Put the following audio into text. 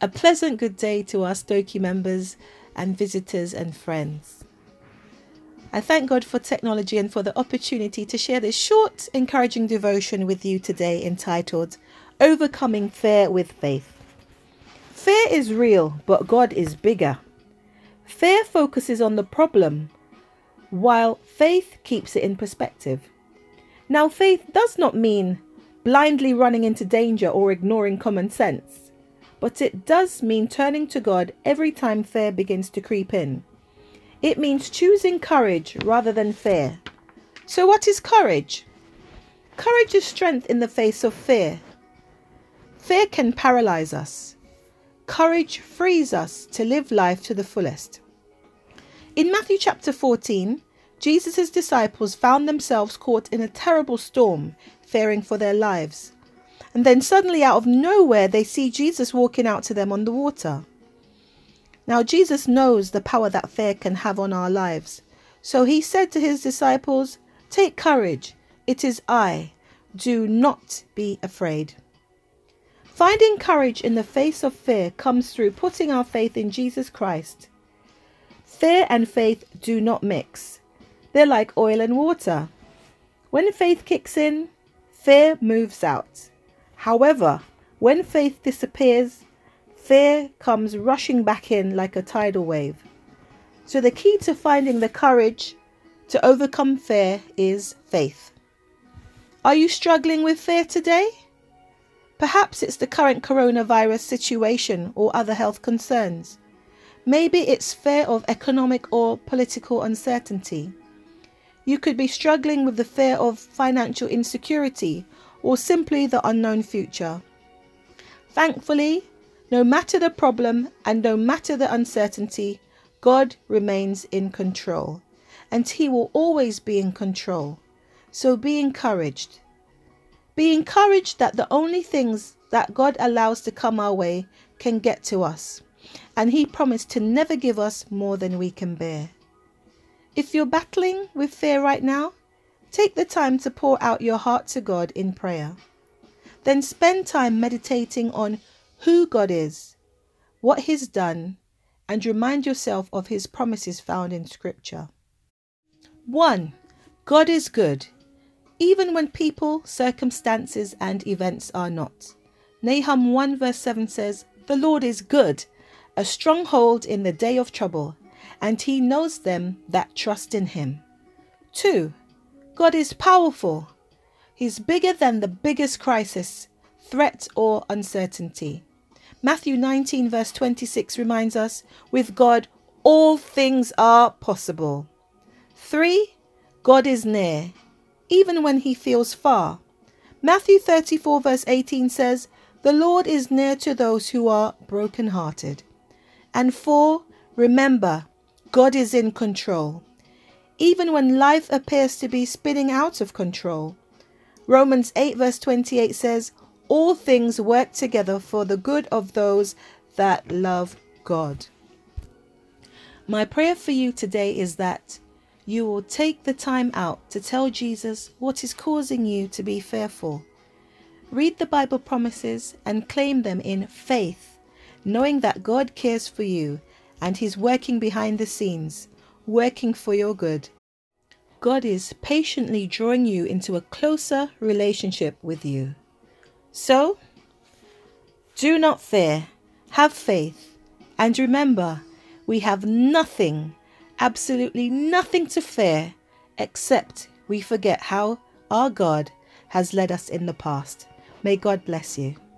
A pleasant good day to our Stokey members and visitors and friends. I thank God for technology and for the opportunity to share this short, encouraging devotion with you today entitled Overcoming Fear with Faith. Fear is real, but God is bigger. Fear focuses on the problem, while faith keeps it in perspective. Now, faith does not mean blindly running into danger or ignoring common sense, but it does mean turning to God every time fear begins to creep in. It means choosing courage rather than fear. So what is courage? Courage is strength in the face of fear. Fear can paralyze us. Courage frees us to live life to the fullest. In Matthew chapter 14, Jesus' disciples found themselves caught in a terrible storm, fearing for their lives. And then suddenly out of nowhere, they see Jesus walking out to them on the water. Now, Jesus knows the power that fear can have on our lives. So he said to his disciples, "Take courage, it is I. Do not be afraid." Finding courage in the face of fear comes through putting our faith in Jesus Christ. Fear and faith do not mix. They're like oil and water. When faith kicks in, fear moves out. However, when faith disappears, fear comes rushing back in like a tidal wave. So the key to finding the courage to overcome fear is faith. Are you struggling with fear today? Perhaps it's the current coronavirus situation or other health concerns. Maybe it's fear of economic or political uncertainty. You could be struggling with the fear of financial insecurity or simply the unknown future. Thankfully, no matter the problem and no matter the uncertainty, God remains in control, and He will always be in control. So be encouraged. Be encouraged that the only things that God allows to come our way can get to us, and He promised to never give us more than we can bear. If you're battling with fear right now, take the time to pour out your heart to God in prayer. Then spend time meditating on who God is, what He's done, and remind yourself of His promises found in Scripture. 1. God is good, even when people, circumstances, and events are not. Nahum 1 verse 7 says, "The Lord is good, a stronghold in the day of trouble, and He knows them that trust in Him." 2. God is powerful. He's bigger than the biggest crisis, threat, or uncertainty. Matthew 19 verse 26 reminds us, with God, all things are possible. 3. God is near, even when He feels far. Matthew 34 verse 18 says, "The Lord is near to those who are brokenhearted." And 4. Remember, God is in control, even when life appears to be spinning out of control. Romans 8 verse 28 says, "All things work together for the good of those that love God." My prayer for you today is that you will take the time out to tell Jesus what is causing you to be fearful. Read the Bible promises and claim them in faith, knowing that God cares for you and He's working behind the scenes, working for your good. God is patiently drawing you into a closer relationship with you. So, do not fear, have faith, and remember, we have nothing, absolutely nothing to fear, except we forget how our God has led us in the past. May God bless you.